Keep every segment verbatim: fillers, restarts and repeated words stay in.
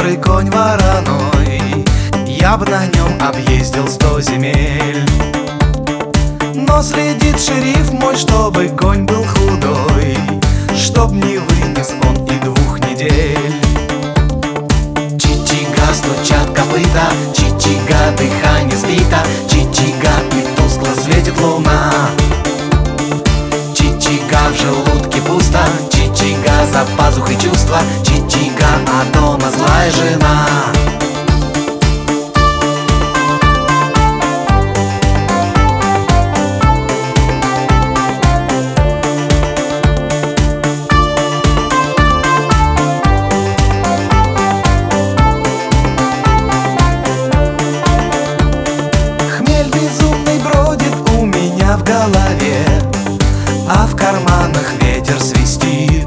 добрый конь вороной, я бы на нем объездил сто земель. Но следит шериф мой, чтобы конь был худой, чтоб не вынес он и двух недель. Чичига, стучат копыта, чичига, дыхание сбито, чичига, и тускло светит луна. Чичига, в желудке пусто, чичига, за пазухой чувства, чичига, а дома злая жена. В голове, а в карманах ветер свистит.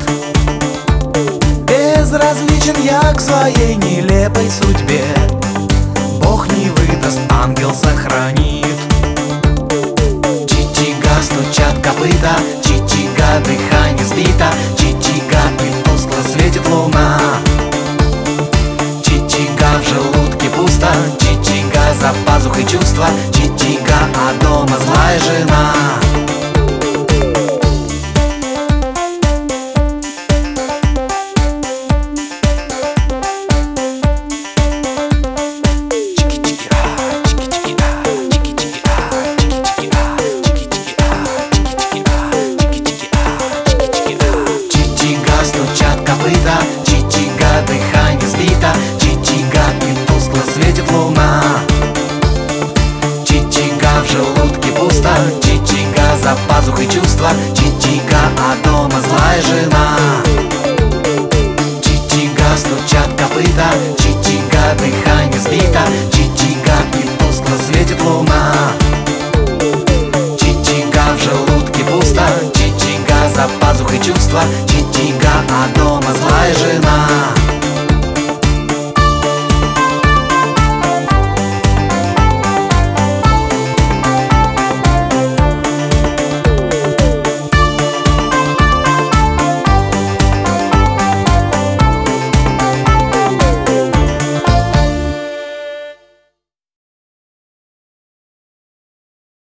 Безразличен я к своей нелепой судьбе, Бог не выдаст, ангел сохранит. Чичига, стучат копыта, чичига, дыхание сбито, чичига, и тускло светит луна. Чичига, в желудке пусто, чичига, за пазухой чувства, чичига, а дома злая жена. Чичига, стучат копыта, чичига, дыхание сбито, чичига, и тускло светит луна. Чичига, в желудке пусто, чичига, за пазухой чувства, чичига, а дома злая жена. Чичига, стучат копыта, чичига, дыхание сбито, чичига, и тускло светит луна. Чичига, в желудке пусто, чичига, за пазухой чувства,